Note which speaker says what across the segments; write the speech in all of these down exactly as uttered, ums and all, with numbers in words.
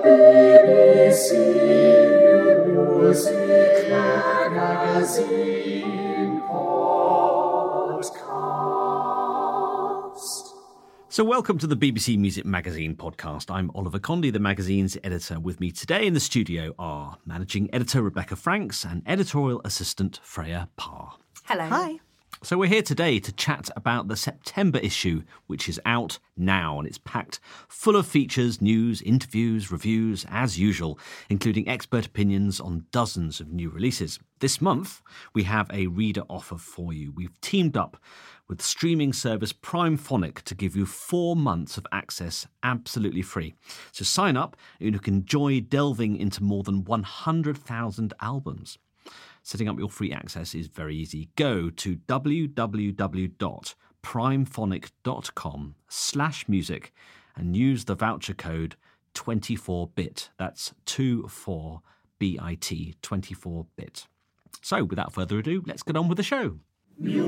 Speaker 1: B B C Music Magazine Podcast.
Speaker 2: So welcome to the B B C Music Magazine podcast. I'm Oliver Condy, the magazine's editor. With me today in the studio are managing editor Rebecca Franks and editorial assistant Freya Parr.
Speaker 3: Hello.
Speaker 4: Hi.
Speaker 2: So we're here today to chat about the September issue, which is out now, and it's packed full of features, news, interviews, reviews, as usual, including expert opinions on dozens of new releases. This month, we have a reader offer for you. We've teamed up with streaming service Prime Phonic to give you four months of access absolutely free. So sign up and you can enjoy delving into more than one hundred thousand albums. Setting up your free access is very easy. Go to www.primephonic.com slash music and use the voucher code twenty-four bit. That's twenty-four bit, twenty-four bit. So without further ado, let's get on with the show.
Speaker 1: Music,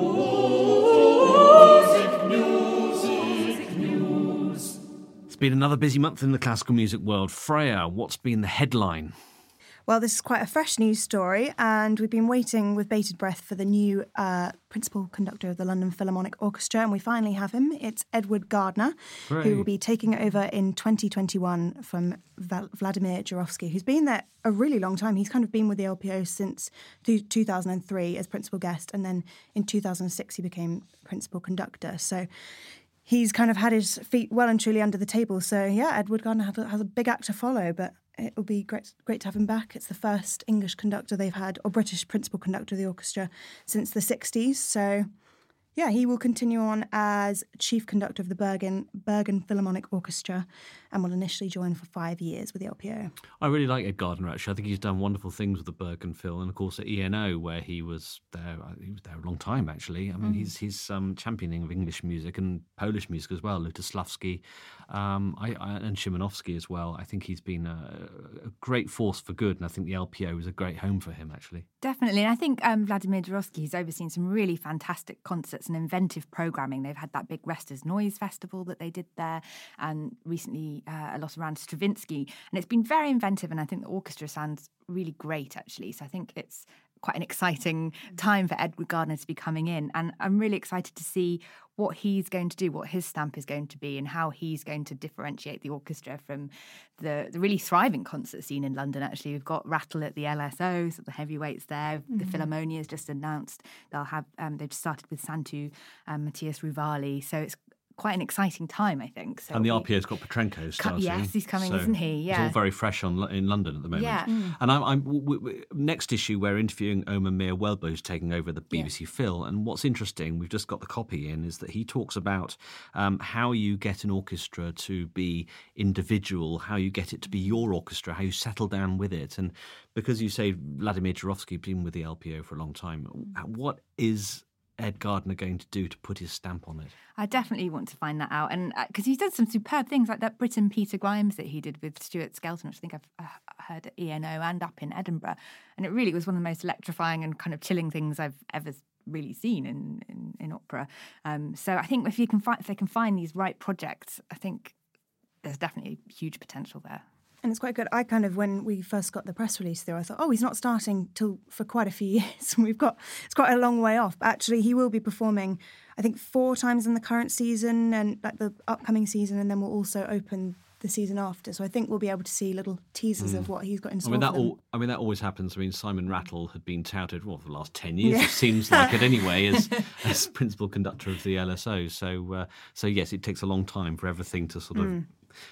Speaker 1: music, news.
Speaker 2: It's been another busy month in the classical music world. Freya, what's been the headline?
Speaker 4: Well, this is quite a fresh news story, and we've been waiting with bated breath for the new uh, principal conductor of the London Philharmonic Orchestra, and we finally have him. It's Edward Gardner,
Speaker 2: Hooray.
Speaker 4: who will be taking over in twenty twenty-one from Val- Vladimir Jurovsky, who's been there a really long time. He's kind of been with the L P O since two thousand three as principal guest, and then in two thousand six he became principal conductor. So he's kind of had his feet well and truly under the table. So, yeah, Edward Gardner has a, has a big act to follow, but it will be great great to have him back. It's the first English conductor they've had, or British principal conductor of the orchestra, since the sixties. So, yeah, he will continue on as chief conductor of the Bergen Bergen Philharmonic Orchestra and will initially join for five years with the L P O.
Speaker 2: I really like Ed Gardner, actually. I think he's done wonderful things with the Bergen Phil, and of course at E N O, where he was there. He was there a long time, actually. I mean, mm. he's he's um, championing of English music and Polish music as well. Lutosławski, um, I, I, and Szymanowski as well. I think he's been a, a great force for good, and I think the L P O is a great home for him, actually.
Speaker 3: Definitely, and I think um, Vladimir Jurovsky has overseen some really fantastic concerts and inventive programming. They've had that big Restor's Noise Festival that they did there, and recently uh, a lot around Stravinsky, and it's been very inventive, and I think the orchestra sounds really great, actually. So I think it's quite an exciting time for Edward Gardner to be coming in, and I'm really excited to see what he's going to do, what his stamp is going to be, and how he's going to differentiate the orchestra from the, the really thriving concert scene in London. Actually, we've got Rattle at the L S O, so the heavyweights there. Mm-hmm. The Philharmonia has just announced they'll have um, they've started with Santu and Matthias Ruvali, so it's quite an exciting time, I think. So
Speaker 2: and the
Speaker 3: we,
Speaker 2: R P O's got Petrenko starting.
Speaker 3: Yes, he's coming,
Speaker 2: so
Speaker 3: isn't he? Yeah,
Speaker 2: it's all very fresh on in London at the moment.
Speaker 3: Yeah. Mm.
Speaker 2: And I'm, I'm w- w- next issue we're interviewing Omar Mir Welbo, who's taking over the B B C
Speaker 3: yeah.
Speaker 2: Phil. And what's interesting, we've just got the copy in, is that he talks about um, how you get an orchestra to be individual, how you get it to be your orchestra, how you settle down with it. And because you say Vladimir Jurovsky been with the L P O for a long time, mm. what is Ed Gardner going to do to put his stamp on it?
Speaker 3: I definitely want to find that out, and because uh, he's done some superb things like that Britain Peter Grimes that he did with Stuart Skelton, which I think I've uh, heard at E N O and up in Edinburgh, and it really was one of the most electrifying and kind of chilling things I've ever really seen in in, in opera. Um, so I think if you can find if they can find these right projects, I think there's definitely huge potential there.
Speaker 4: And it's quite good. I kind of, when we first got the press release through, I thought, oh, he's not starting till for quite a few years. We've got, it's quite a long way off. But actually, he will be performing, I think, four times in the current season and like the upcoming season, and then we'll also open the season after. So I think we'll be able to see little teasers mm. of what he's got in store.
Speaker 2: I mean, that
Speaker 4: for them.
Speaker 2: all, I mean, that always happens. I mean, Simon Rattle had been touted, well, for the last ten years, yeah. it seems like it anyway, as, as principal conductor of the L S O. So, uh, so yes, it takes a long time for everything to sort of mm.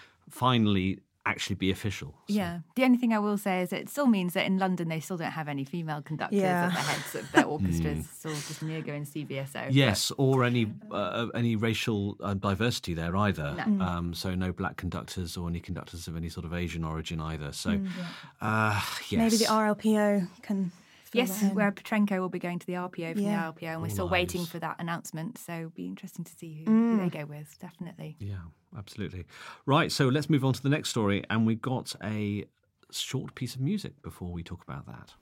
Speaker 2: finally actually be official. So.
Speaker 3: Yeah. The only thing I will say is it still means that in London they still don't have any female conductors
Speaker 4: yeah.
Speaker 3: at the heads of their orchestras. It's still just Mirgo and C V S O.
Speaker 2: Yes, but, or any uh, any racial uh, diversity there either.
Speaker 3: No.
Speaker 2: Um, so no black conductors or any conductors of any sort of Asian origin either. So,
Speaker 4: mm,
Speaker 2: yeah. uh, yes.
Speaker 4: Maybe the R L P O can...
Speaker 3: Yes, where Petrenko will be going to the R P O from
Speaker 4: yeah.
Speaker 3: the R P O, and we're
Speaker 2: All
Speaker 3: still
Speaker 2: lives.
Speaker 3: waiting for that announcement. So it'll be interesting to see who,
Speaker 4: mm.
Speaker 3: who they go with, definitely.
Speaker 2: Yeah, absolutely. Right, so let's move on to the next story, and we've got a short piece of music before we talk about that.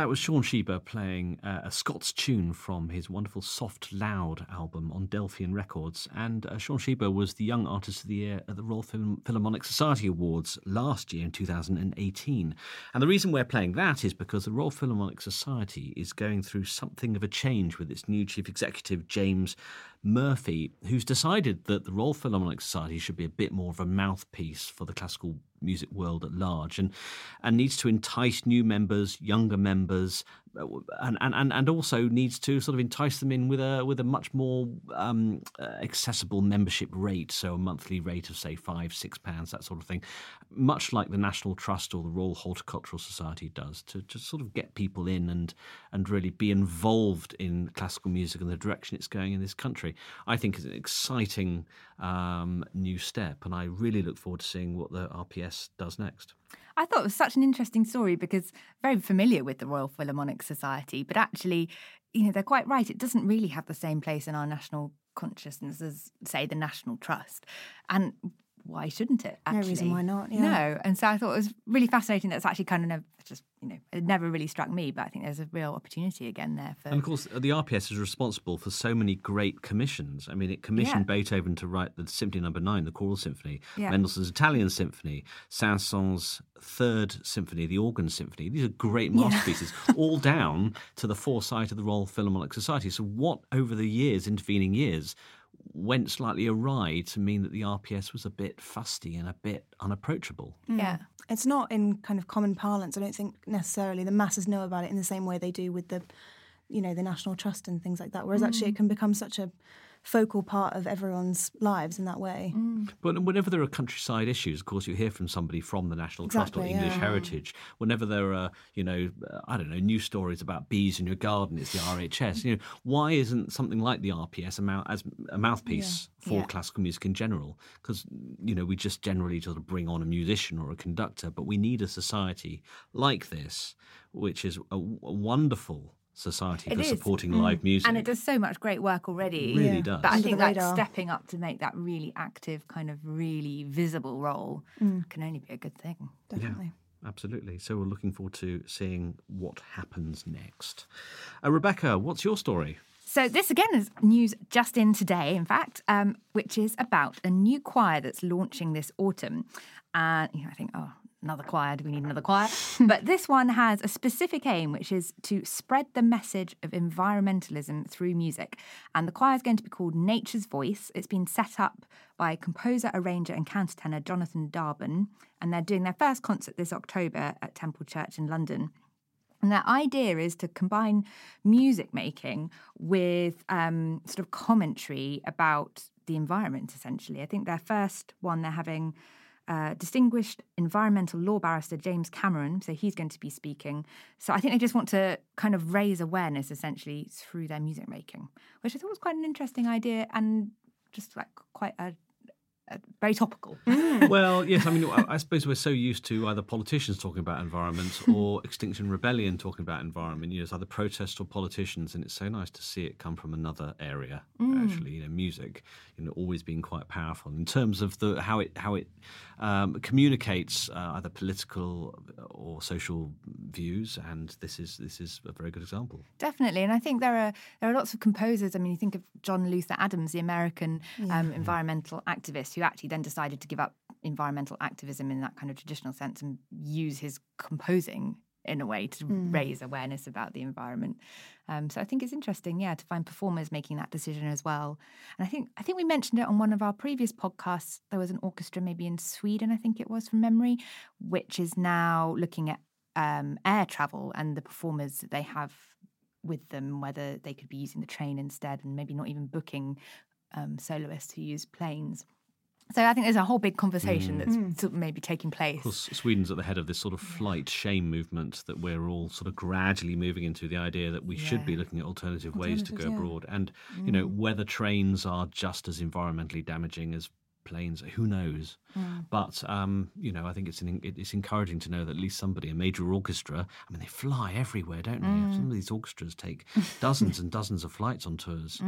Speaker 2: that was Sean Shieber playing uh, a Scots tune from his wonderful Soft Loud album on Delphian Records. And uh, Sean Shieber was the Young Artist of the Year at the Royal Phil- Philharmonic Society Awards last year in two thousand eighteen. And the reason we're playing that is because the Royal Philharmonic Society is going through something of a change with its new chief executive, James Murphy, who's decided that the Royal Philharmonic Society should be a bit more of a mouthpiece for the classical music world at large, and and needs to entice new members, younger members, and and and also needs to sort of entice them in with a with a much more um, accessible membership rate, so a monthly rate of say five, six pounds, that sort of thing, much like the National Trust or the Royal Horticultural Society does, to to sort of get people in and and really be involved in classical music and the direction it's going in this country. I think is an exciting um, new step, and I really look forward to seeing what the R P S does next.
Speaker 3: I thought it was such an interesting story because very familiar with the Royal Philharmonic Society, but actually, you know, they're quite right. It doesn't really have the same place in our national consciousness as, say, the National Trust. And why shouldn't it, actually?
Speaker 4: No reason why not, yeah.
Speaker 3: No. And so I thought it was really fascinating that it's actually kind of never, just, you know, it never really struck me, but I think there's a real opportunity again there. For...
Speaker 2: And of course, the R P S is responsible for so many great commissions. I mean, it commissioned
Speaker 3: Yeah.
Speaker 2: Beethoven to write the Symphony Number Nine, the Choral Symphony,
Speaker 3: Yeah.
Speaker 2: Mendelssohn's Italian Symphony, Saint-Saëns' Third Symphony, the Organ Symphony. These are great masterpieces, all down to the foresight of the Royal Philharmonic Society. So what, over the years, intervening years, went slightly awry to mean that the R P S was a bit fusty and a bit unapproachable?
Speaker 3: Yeah.
Speaker 4: It's not in kind of common parlance. I don't think necessarily the masses know about it in the same way they do with the, you know, the National Trust and things like that. Whereas actually it can become such a focal part of everyone's lives in that way.
Speaker 2: But whenever there are countryside issues, of course, you hear from somebody from the National Trust or
Speaker 4: Exactly,
Speaker 2: English
Speaker 4: yeah.
Speaker 2: Heritage. Whenever there are, you know, uh, I don't know, news stories about bees in your garden, it's the R H S. You know, why isn't something like the R P S a, mouth, as a mouthpiece for
Speaker 3: Yeah.
Speaker 2: classical music in general? Because, you know, we just generally sort of bring on a musician or a conductor, but we need a society like this, which is a, a wonderful society
Speaker 3: It
Speaker 2: for
Speaker 3: is.
Speaker 2: supporting live music.
Speaker 3: And it does so much great work already.
Speaker 2: Really
Speaker 4: Yeah.
Speaker 2: does.
Speaker 3: But I
Speaker 4: Under
Speaker 3: think
Speaker 4: the
Speaker 3: like
Speaker 4: radar.
Speaker 3: stepping up to make that really active, kind of really visible role can only be a good thing.
Speaker 4: Definitely.
Speaker 2: Absolutely. So we're looking forward to seeing what happens next. Uh, Rebecca, what's your story?
Speaker 3: So this again is news just in today, in fact, um, which is about a new choir that's launching this autumn. And you know, I think, oh, another choir, do we need another choir? But this one has a specific aim, which is to spread the message of environmentalism through music. And the choir is going to be called Nature's Voice. It's been set up by composer, arranger and countertenor Jonathan Darban. And they're doing their first concert this October at Temple Church in London. And their idea is to combine music making with um, sort of commentary about the environment, essentially. I think their first one, they're having uh, distinguished environmental law barrister James Cameron, so he's going to be speaking. So I think they just want to kind of raise awareness, essentially, through their music making, which I thought was quite an interesting idea and just like quite a Uh, very topical.
Speaker 2: Well, yes, I mean, I I suppose we're so used to either politicians talking about environment or Extinction Rebellion talking about environment. You know, it's either protests or politicians, and it's so nice to see it come from another area. Actually, you know, music, you know, always being quite powerful in terms of the how it how it um, communicates uh, either political or social views, and this is this is a very good example.
Speaker 3: Definitely, and I think there are there are lots of composers. I mean, you think of John Luther Adams, the American um, environmental activist, who actually then decided to give up environmental activism in that kind of traditional sense and use his composing in a way to raise awareness about the environment. Um, so I think it's interesting, yeah, to find performers making that decision as well. And I think I think we mentioned it on one of our previous podcasts. There was an orchestra maybe in Sweden, I think it was, from memory, which is now looking at um, air travel and the performers that they have with them, whether they could be using the train instead and maybe not even booking um, soloists who use planes. So I think there's a whole big conversation that's sort of maybe taking place.
Speaker 2: Of course, Sweden's at the head of this sort of flight shame movement that we're all sort of gradually moving into, the idea that we should be
Speaker 3: Yeah.
Speaker 2: looking at alternative ways to go
Speaker 4: Alternatives, yeah.
Speaker 2: abroad. And, you know, whether trains are just as environmentally damaging as planes, who knows? But, um, you know, I think it's an, it's encouraging to know that at least somebody, a major orchestra, I mean, they fly everywhere, don't they? Some of these orchestras take dozens and dozens of flights on tours.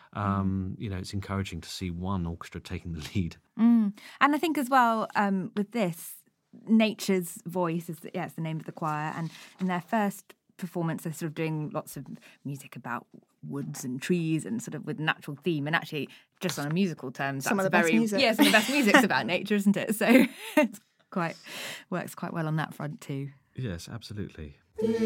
Speaker 2: Um, you know, it's encouraging to see one orchestra taking the lead.
Speaker 3: Mm. And I think as well um, with this, Nature's Voice is yeah, it's the name of the choir, and in their first performance, they're sort of doing lots of music about woods and trees and sort of with natural theme. And actually, just on a musical terms,
Speaker 4: Some
Speaker 3: that's
Speaker 4: of the
Speaker 3: a
Speaker 4: best
Speaker 3: very
Speaker 4: music.
Speaker 3: yeah, some of the best music's about nature, isn't it? So it's quite works quite well on that front too.
Speaker 2: Yes, absolutely.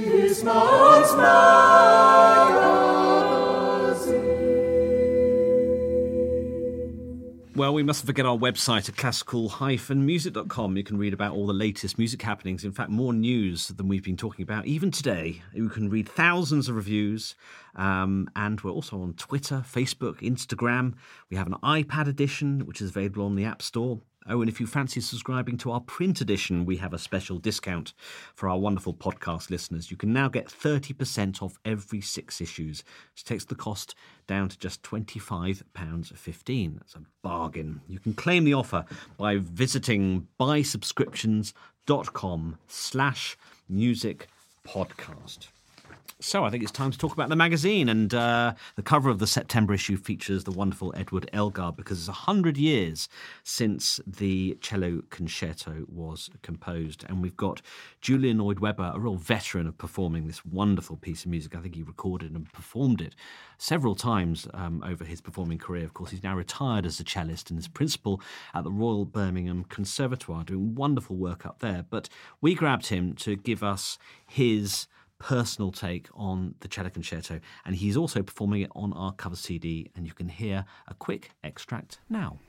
Speaker 2: Well, we mustn't forget our website at classical dash music dot com. You can read about all the latest music happenings. In fact, more news than we've been talking about. Even today, you can read thousands of reviews. Um, and we're also on Twitter, Facebook, Instagram. We have an iPad edition, which is available on the App Store. Oh, and if you fancy subscribing to our print edition, we have a special discount for our wonderful podcast listeners. You can now get thirty percent off every six issues, which takes the cost down to just twenty-five pounds fifteen. That's a bargain. You can claim the offer by visiting buysubscriptions.com slash music podcast. So I think it's time to talk about the magazine, and uh, the cover of the September issue features the wonderful Edward Elgar, because it's one hundred years since the cello concerto was composed, and we've got Julian Lloyd-Webber, a real veteran of performing this wonderful piece of music. I think he recorded and performed it several times um, over his performing career. Of course, he's now retired as a cellist and is principal at the Royal Birmingham Conservatoire, doing wonderful work up there. But we grabbed him to give us his personal take on the cello concerto, and he's also performing it on our cover C D, and you can hear a quick extract now.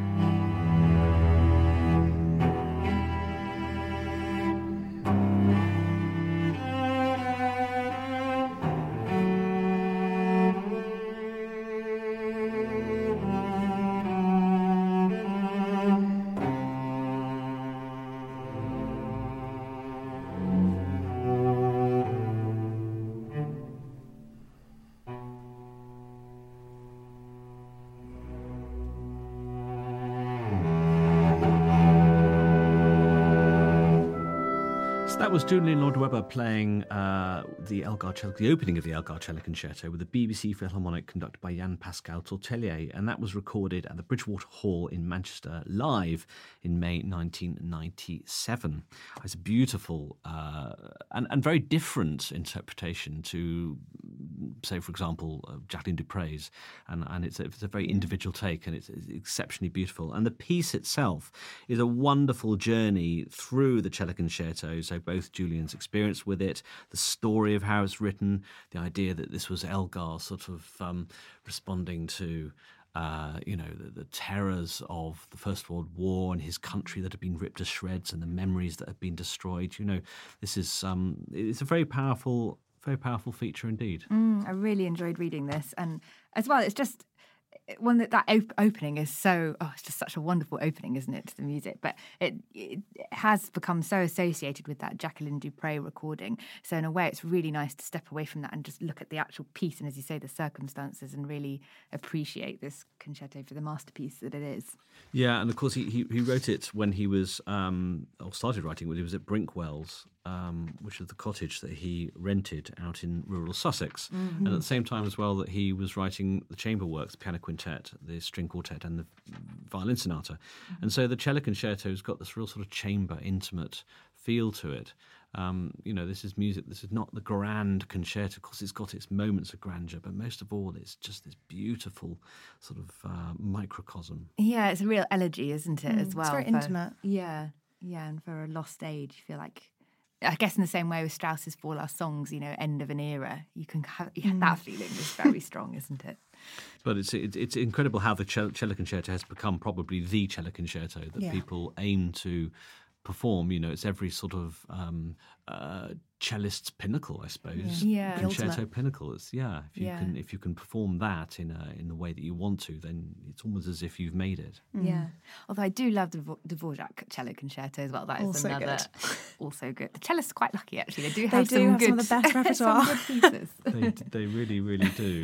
Speaker 2: That was Julian Lloyd-Webber playing uh, the Elgar cello, the opening of the Elgar cello concerto with the B B C Philharmonic conducted by Jan-Pascal Tortelier, and that was recorded at the Bridgewater Hall in Manchester live in May nineteen ninety-seven. It's a beautiful uh, and, and very different interpretation to, say, for example, uh, Jacqueline du Pré's, and, and it's, a, it's a very individual take, and it's, it's exceptionally beautiful. And the piece itself is a wonderful journey through the cello concerto, so both Julian's experience with it, the story of how it's written, the idea that this was Elgar sort of um, responding to Uh, you know, the, the terrors of the First World War and his country that had been ripped to shreds and the memories that had been destroyed. You know, this is um, it's a very powerful, very powerful feature indeed.
Speaker 3: Mm, I really enjoyed reading this, and as well, it's just one that that op- opening is so. Oh, it's just such a wonderful opening, isn't it, to the music? But it, it has become so associated with that Jacqueline du Pré recording. So in a way, it's really nice to step away from that and just look at the actual piece, and as you say, the circumstances, and really appreciate this concerto for the masterpiece that it is.
Speaker 2: Yeah, and of course he he, he wrote it when he was um, or started writing when he was at Brinkwells, um, which is the cottage that he rented out in rural Sussex, mm-hmm. and at the same time as well that he was writing the chamber works, the piano quintet, the string quartet, and the violin sonata, mm-hmm. and so the cello concerto's got this real sort of chamber, intimate feel to it. Um, you know, this is music. This is not the grand concerto. Of course, it's got its moments of grandeur, but most of all, it's just this beautiful sort of uh, microcosm.
Speaker 3: Yeah, it's a real elegy, isn't it? Mm, as well,
Speaker 4: it's very
Speaker 3: for,
Speaker 4: intimate.
Speaker 3: Yeah, yeah, and for a lost age, you feel like, I guess, in the same way with Strauss's Four Last Songs, you know, end of an era. You can have yeah, mm. that feeling is very strong, isn't it?
Speaker 2: But it's it, it's incredible how the cello, cello concerto has become probably the cello concerto that yeah. people aim to perform. You know, it's every sort of um, uh, cellist's pinnacle, I suppose.
Speaker 3: Yeah, yeah.
Speaker 2: Concerto pinnacle. It's yeah. If you
Speaker 3: yeah.
Speaker 2: can if you can perform that in a in the way that you want to, then it's almost as if you've made it.
Speaker 3: Mm. Yeah. Although I do love the Dvorak cello concerto as well. That is
Speaker 4: also
Speaker 3: another
Speaker 4: good.
Speaker 3: also good. The cellists are quite lucky actually. They do have
Speaker 4: they
Speaker 3: some
Speaker 4: do have
Speaker 3: good
Speaker 4: some of the best repertoire.
Speaker 3: some good pieces.
Speaker 2: they they really really do.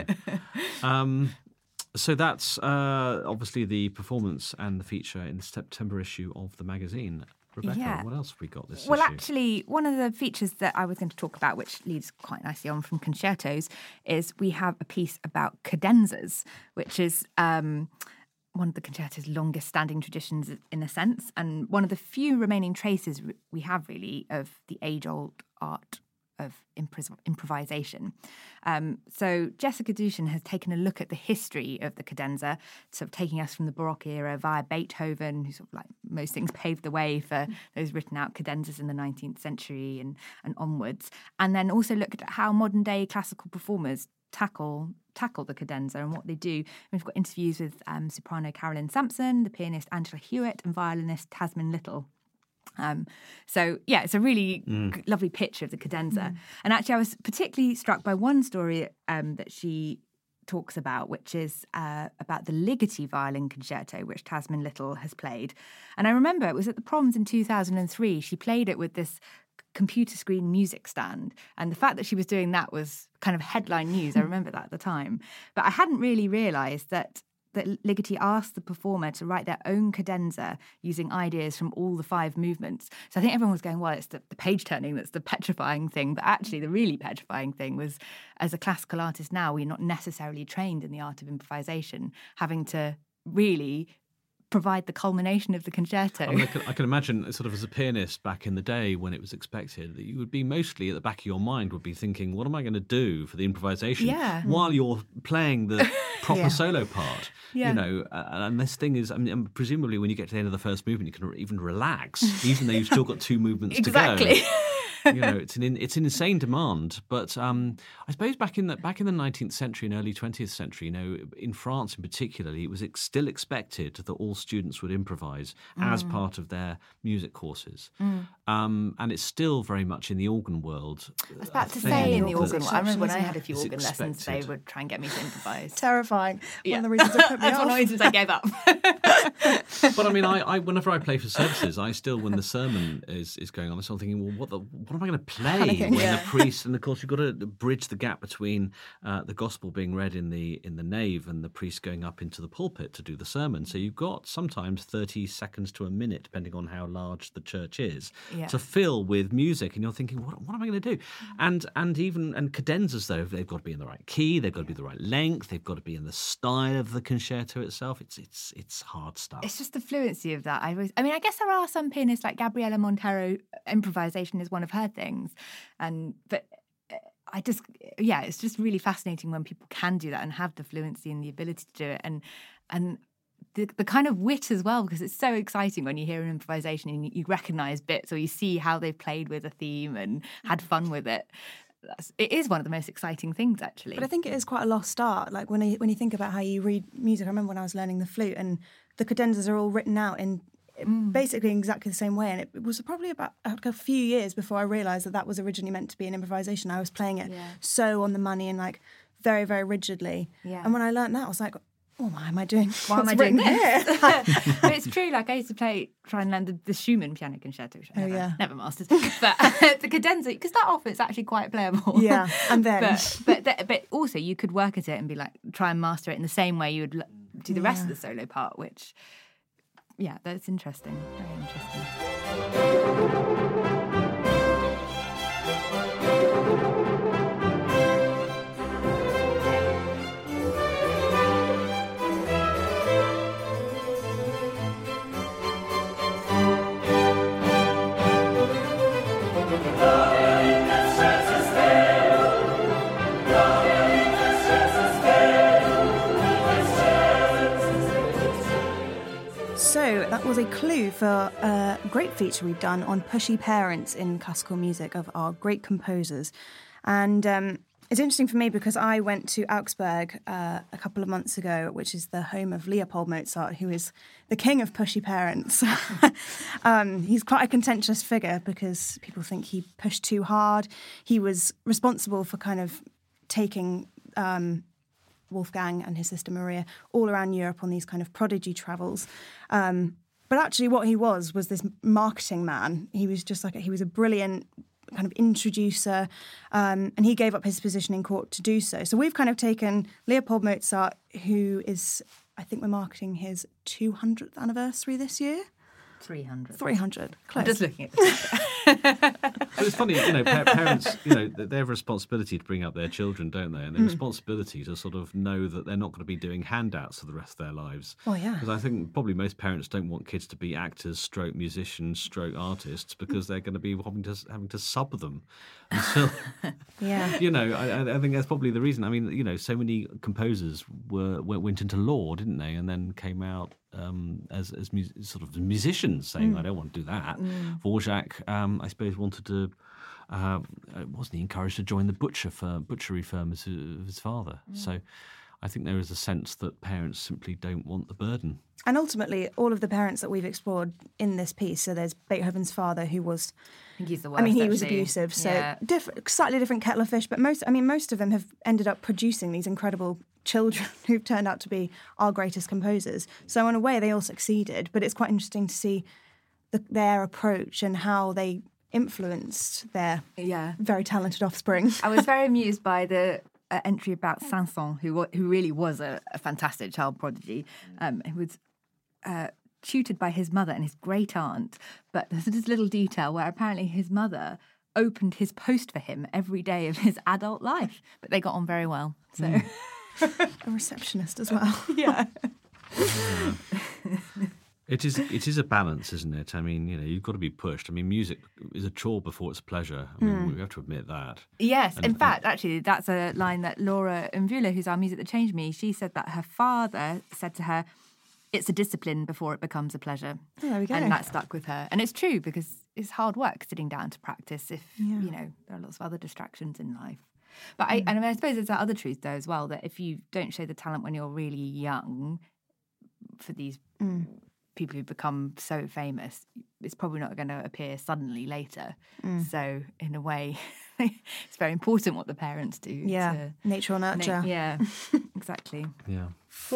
Speaker 2: Um, So that's uh, obviously the performance and the feature in the September issue of the magazine. Rebecca,
Speaker 3: yeah.
Speaker 2: what else have we got this
Speaker 3: well,
Speaker 2: issue?
Speaker 3: actually, one of the features that I was going to talk about, which leads quite nicely on from concertos, is we have a piece about cadenzas, which is um, one of the concerto's longest-standing traditions in a sense, and one of the few remaining traces we have, really, of the age-old art of impro- improvisation. Um, so Jessica Dushan has taken a look at the history of the cadenza, sort of taking us from the Baroque era via Beethoven, who sort of like most things paved the way for those written out cadenzas in the nineteenth century and, and onwards, and then also looked at how modern day classical performers tackle tackle the cadenza and what they do. We've got interviews with um, soprano Carolyn Sampson, the pianist Angela Hewitt, and violinist Tasmin Little. Um, so, yeah, it's a really mm. g- lovely picture of the cadenza. Mm. And actually, I was particularly struck by one story um, that she talks about, which is uh, about the Ligeti violin concerto, which Tasmin Little has played. And I remember it was at the Proms in two thousand three. She played it with this computer screen music stand, and the fact that she was doing that was kind of headline news. I remember that at the time, but I hadn't really realised that that Ligeti asked the performer to write their own cadenza using ideas from all the five movements. So I think everyone was going, well, it's the, the page turning that's the petrifying thing, but actually the really petrifying thing was, as a classical artist now, we're not necessarily trained in the art of improvisation, having to really provide the culmination of the concerto.
Speaker 2: I, mean, I, can, I can imagine, sort of as a pianist back in the day when it was expected, that you would be mostly at the back of your mind would be thinking, what am I going to do for the improvisation
Speaker 3: yeah.
Speaker 2: while you're playing the proper
Speaker 4: yeah.
Speaker 2: solo part? Yeah. You know, uh, and this thing is, I mean, presumably when you get to the end of the first movement, you can re- even relax, even though you've still got two movements
Speaker 3: exactly.
Speaker 2: to go. You know, it's an it's an insane demand. But um, I suppose back in the back in the nineteenth century and early twentieth century, you know, in France in particular, it was ex- still expected that all students would improvise mm. as part of their music courses. Mm. Um, and it's still very much in the organ world.
Speaker 3: I was about to say in the organ world. I remember when I had a few organ expected. lessons, they would try and get me to improvise.
Speaker 4: Terrifying.
Speaker 3: Yeah.
Speaker 4: One of the reasons it put me
Speaker 3: That's
Speaker 4: off.
Speaker 3: one of the reasons I gave up.
Speaker 2: But I mean, I, I whenever I play for services, I still, when the sermon is, is going on, I'm still thinking, well, what the what am I going to play Panicking, when yeah. the priest? And of course, you've got to bridge the gap between uh, the gospel being read in the in the nave and the priest going up into the pulpit to do the sermon. So you've got sometimes thirty seconds to a minute, depending on how large the church is, yeah. to fill with music. And you're thinking, what, what am I going to do? And and even and cadenzas though, they've got to be in the right key, they've got to be the right length, they've got to be in the style of the concerto itself. It's it's it's hard stuff.
Speaker 3: It's just the fluency of that. I was, I mean, I guess there are some pianists like Gabriela Montero. Improvisation is one of her things, and but I just yeah, it's just really fascinating when people can do that and have the fluency and the ability to do it, and and the, the kind of wit as well, because it's so exciting when you hear an improvisation and you, you recognise bits or you see how they've played with a theme and had fun with it. That's, it is one of the most exciting things, actually.
Speaker 4: But I think it is quite a lost art. Like when you, when you think about how you read music, I remember when I was learning the flute, and the cadenzas are all written out in mm. basically exactly the same way. And it, it was probably about like a few years before I realised that that was originally meant to be an improvisation. I was playing it yeah. so on the money and like very, very rigidly. Yeah. And when I learned that, I was like, oh, why am I doing?
Speaker 3: Why am I doing this? But it's true. Like I used to play, try and learn the, the Schumann piano concerto, which I never, oh, yeah. never mastered. But the cadenza, because that often it's actually quite playable.
Speaker 4: Yeah, and then,
Speaker 3: but but, th- but also you could work at it and be like try and master it in the same way you would l- do the yeah. rest of the solo part. Which, yeah, that's interesting. Very interesting.
Speaker 4: So that was a clue for a great feature we've done on pushy parents in classical music of our great composers. And um, it's interesting for me because I went to Augsburg uh, a couple of months ago, which is the home of Leopold Mozart, who is the king of pushy parents. um, he's quite a contentious figure because people think he pushed too hard. He was responsible for kind of taking Um, Wolfgang and his sister Maria all around Europe on these kind of prodigy travels. Um, but actually what he was was this marketing man. He was just like, a, he was a brilliant kind of introducer, um, and he gave up his position in court to do so. So we've kind of taken Leopold Mozart, who is, I think we're marketing his two hundredth anniversary this year.
Speaker 3: three hundred.
Speaker 4: three hundred. Close.
Speaker 3: I'm just looking at the
Speaker 2: But it's funny, you know, pa- parents, you know, they have a responsibility to bring up their children, don't they? And their mm. responsibility to sort of know that they're not going to be doing handouts for the rest of their lives.
Speaker 4: Oh, yeah.
Speaker 2: Because I think probably most parents don't want kids to be actors, stroke musicians, stroke artists, because they're going to be having to, having to sub them until,
Speaker 4: yeah.
Speaker 2: you know, I, I think that's probably the reason. I mean, you know, so many composers were went into law, didn't they? And then came out um, as as mu- sort of musicians saying, mm. I don't want to do that. Mm. Dvorak, um, I suppose, wanted to, uh, wasn't he encouraged to join the butcher firm, butchery firm as of his father? Mm. So I think there is a sense that parents simply don't want the burden.
Speaker 4: And ultimately, all of the parents that we've explored in this piece, so there's Beethoven's father who was,
Speaker 3: I think he's the worst,
Speaker 4: I mean, he
Speaker 3: actually.
Speaker 4: was abusive, so
Speaker 3: yeah.
Speaker 4: diff- slightly different kettle of fish, but most, I mean, most of them have ended up producing these incredible children who've turned out to be our greatest composers. So in a way, they all succeeded, but it's quite interesting to see the, their approach and how they influenced their
Speaker 3: yeah.
Speaker 4: very talented offspring.
Speaker 3: I was very amused by the uh, entry about Saint-Saëns, who who really was a, a fantastic child prodigy, um, who was uh, tutored by his mother and his great aunt. But there's this little detail where apparently his mother opened his post for him every day of his adult life, but they got on very well. So. Mm.
Speaker 4: A receptionist as well.
Speaker 3: Yeah.
Speaker 2: yeah. It is it is a balance, isn't it? I mean, you know, you've got to be pushed. I mean, music is a chore before it's a pleasure. I mean, mm. we have to admit that.
Speaker 3: Yes.
Speaker 2: And,
Speaker 3: in fact, actually, that's a line that Laura Mvula, who's our music that changed me, she said that her father said to her, it's a discipline before it becomes a pleasure.
Speaker 4: Oh, there we go.
Speaker 3: And that stuck with her. And it's true, because it's hard work sitting down to practice if, yeah. you know, there are lots of other distractions in life. But I, and I suppose there's that other truth, though, as well, that if you don't show the talent when you're really young, for these mm. people who become so famous, it's probably not going to appear suddenly later. Mm. So, in a way, it's very important what the parents do.
Speaker 4: Yeah,
Speaker 3: to,
Speaker 4: nature or nurture.
Speaker 3: Na- yeah, exactly.
Speaker 2: Yeah.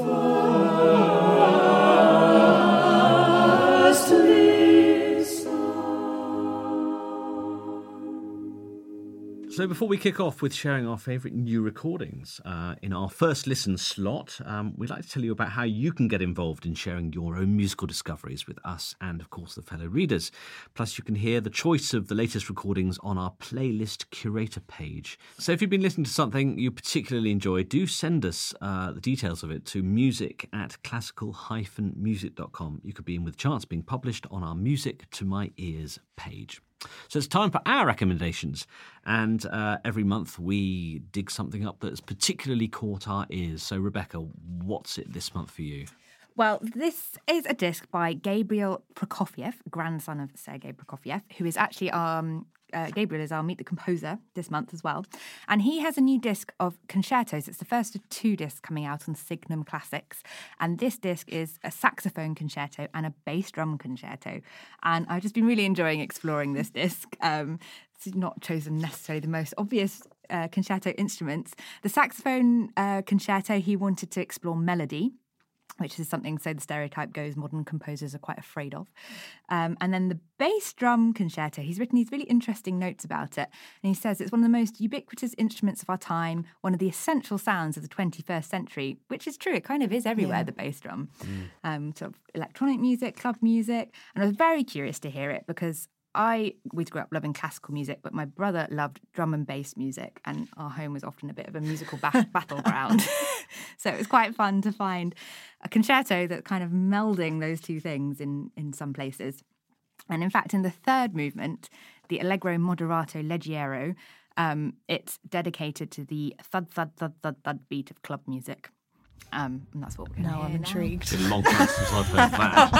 Speaker 2: So before we kick off with sharing our favourite new recordings, uh, in our first listen slot, um, we'd like to tell you about how you can get involved in sharing your own musical discoveries with us and, of course, the fellow readers. Plus, you can hear the choice of the latest recordings on our playlist curator page. So if you've been listening to something you particularly enjoy, do send us uh, the details of it to music at classical dash music dot com. You could be in with a chance of being published on our Music to My Ears page. So it's time for our recommendations, and uh, every month we dig something up that's particularly caught our ears. So Rebecca, what's it this month for you?
Speaker 3: Well, this is a disc by Gabriel Prokofiev, grandson of Sergei Prokofiev, who is actually um uh, Gabriel is our Meet the Composer this month as well. And he has a new disc of concertos. It's the first of two discs coming out on Signum Classics. And this disc is a saxophone concerto and a bass drum concerto. And I've just been really enjoying exploring this disc. Um, it's not chosen necessarily the most obvious uh, concerto instruments. The saxophone uh, concerto, he wanted to explore melody, which is something, so the stereotype goes, modern composers are quite afraid of. Um, and then the bass drum concerto, he's written these really interesting notes about it. And he says it's one of the most ubiquitous instruments of our time, one of the essential sounds of the twenty-first century, which is true. It kind of is everywhere, yeah. the bass drum. Mm. Um, sort of electronic music, club music. And I was very curious to hear it because I we grew up loving classical music, but my brother loved drum and bass music, and our home was often a bit of a musical ba- battleground. So it was quite fun to find a concerto that kind of melding those two things in, in some places. And in fact, in the third movement, the Allegro Moderato Leggero, um, it's dedicated to the thud, thud, thud, thud, thud beat of club music. Um, and that's what we're going to
Speaker 4: hear now. I'm intrigued.
Speaker 2: It's been a long time since I've heard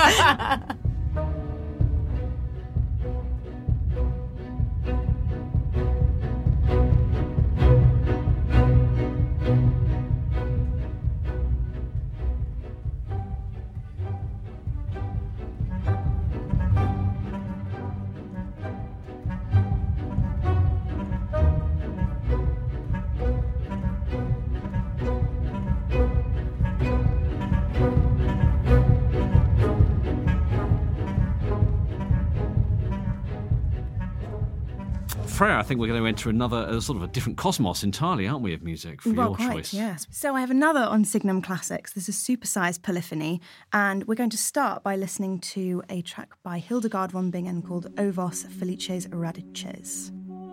Speaker 2: that. Freya, I think we're going to enter another uh, sort of a different cosmos entirely, aren't we, of music for
Speaker 4: well,
Speaker 2: your
Speaker 4: quite,
Speaker 2: choice?
Speaker 4: Yes. So I have another on Signum Classics. This is Supersized Polyphony, and we're going to start by listening to a track by Hildegard von Bingen called Ovos Felices Radices.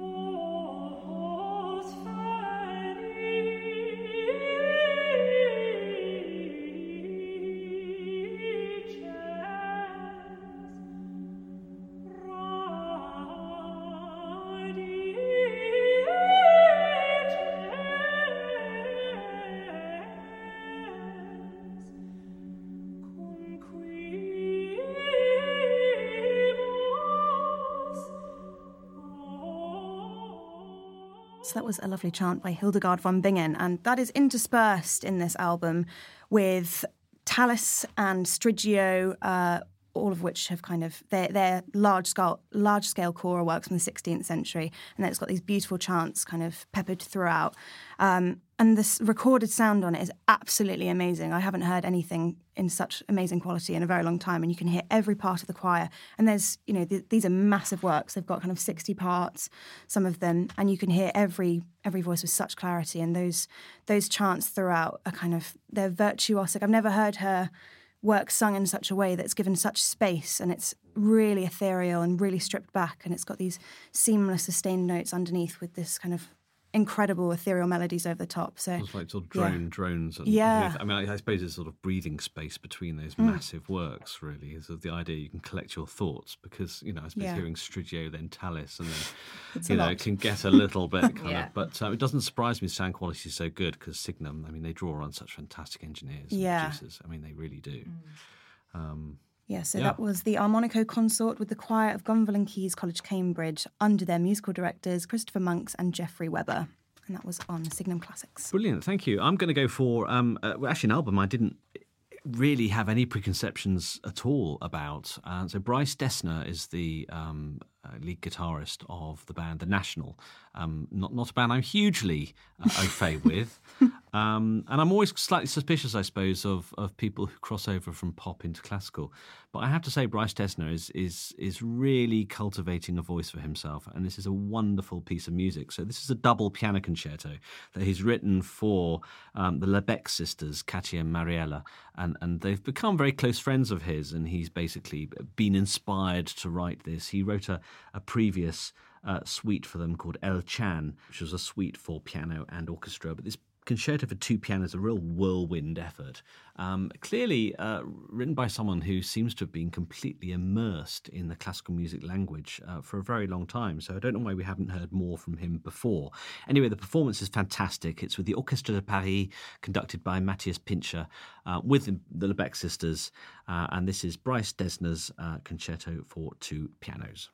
Speaker 4: So that was a lovely chant by Hildegard von Bingen, and that is interspersed in this album with Tallis and Strigio, uh, all of which have kind of, they're, they're large-scale large-scale choral works from the sixteenth century, and then it's got these beautiful chants kind of peppered throughout. Um, and this recorded sound on it is absolutely amazing. I haven't heard anything in such amazing quality in a very long time, and you can hear every part of the choir. And there's, you know, th- these are massive works. They've got kind of sixty parts, some of them, and you can hear every every voice with such clarity. And those those chants throughout are kind of, they're virtuosic. I've never heard her work sung in such a way that's given such space, and it's really ethereal and really stripped back, and it's got these seamless sustained notes underneath with this kind of incredible ethereal melodies over the top. So
Speaker 2: it's like sort of drone
Speaker 4: yeah.
Speaker 2: drones. And,
Speaker 4: yeah.
Speaker 2: I mean, I, I suppose there's sort of breathing space between those
Speaker 4: Mm.
Speaker 2: massive works, really, is the idea you can collect your thoughts, because, you know, I suppose
Speaker 4: Yeah.
Speaker 2: hearing Strigio, then Tallis, and then,
Speaker 4: It's
Speaker 2: you
Speaker 4: a
Speaker 2: know,
Speaker 4: lot.
Speaker 2: it can get a little bit kind
Speaker 3: Yeah.
Speaker 2: of, but um, it doesn't surprise me sound quality is so good, because Signum, I mean, they draw on such fantastic engineers and
Speaker 4: Yeah.
Speaker 2: producers. I mean, they really do. Um,
Speaker 4: Yeah, so
Speaker 2: Yeah.
Speaker 4: that was the Armonico Consort with the choir of Gonville and Caius College, Cambridge, under their musical directors Christopher Monks and Geoffrey Webber. And that was on Signum Classics.
Speaker 2: Brilliant, thank you. I'm going to go for um, uh, well, actually an album I didn't really have any preconceptions at all about. Uh, so Bryce Dessner is the um, uh, lead guitarist of the band The National. Um, not not a band I'm hugely uh, au fait with. Um, and I'm always slightly suspicious, I suppose, of, of people who cross over from pop into classical. But I have to say Bryce Dessner is, is, is really cultivating a voice for himself. And this is a wonderful piece of music. So this is a double piano concerto that he's written for um, the Lebec sisters, Katia and Mariella. And, and they've become very close friends of his. And he's basically been inspired to write this. He wrote a, a previous uh, suite for them called El Chan, which was a suite for piano and orchestra. But this concerto for two pianos, a real whirlwind effort. Um, clearly uh, written by someone who seems to have been completely immersed in the classical music language uh, for a very long time. So I don't know why we haven't heard more from him before. Anyway, the performance is fantastic. It's with the Orchestre de Paris, conducted by Matthias Pincher, uh, with the, the Lebec sisters. Uh, and this is Bryce Dessner's uh, concerto for two pianos.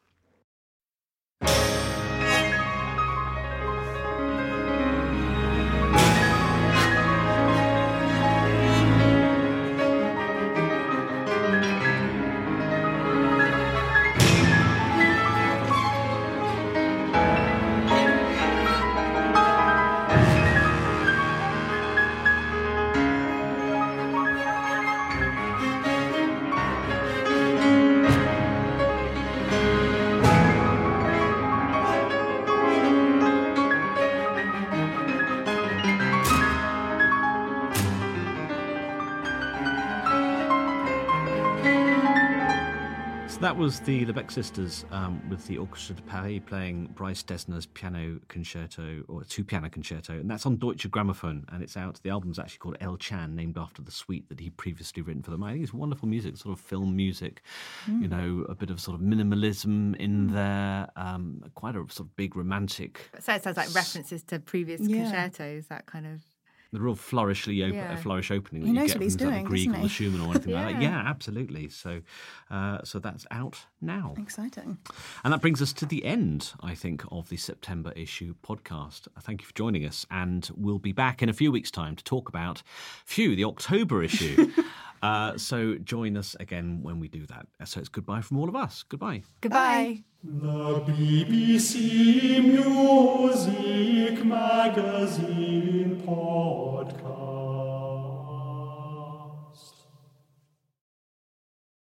Speaker 2: That was the Lebec sisters um, with the Orchestre de Paris playing Bryce Dessner's piano concerto, or two piano concerto, and that's on Deutsche Grammophon, and it's out. The album's actually called El Chan, named after the suite that he'd previously written for them. I think it's wonderful music, sort of film music, mm. you know, a bit of sort of minimalism in there, um, quite a sort of big romantic.
Speaker 3: So it sounds like references to previous
Speaker 4: Yeah.
Speaker 3: concertos, that kind of.
Speaker 2: The real flourishly op-
Speaker 3: Yeah.
Speaker 2: flourish opening that
Speaker 4: He
Speaker 2: you
Speaker 4: knows
Speaker 2: get
Speaker 4: what he's
Speaker 2: from like
Speaker 4: doing,
Speaker 2: the Grieg or
Speaker 4: doesn't
Speaker 2: the
Speaker 4: he?
Speaker 2: Schumann or anything like that.
Speaker 3: Yeah.
Speaker 2: Yeah, absolutely. So, uh, so that's out now.
Speaker 4: Exciting.
Speaker 2: And that brings us to the end, I think, of the September issue podcast. Thank you for joining us, and we'll be back in a few weeks' time to talk about, phew, the October issue. uh, so join us again when we do that. So it's goodbye from all of us. Goodbye.
Speaker 3: Goodbye.
Speaker 1: The B B C Music Magazine Podcast.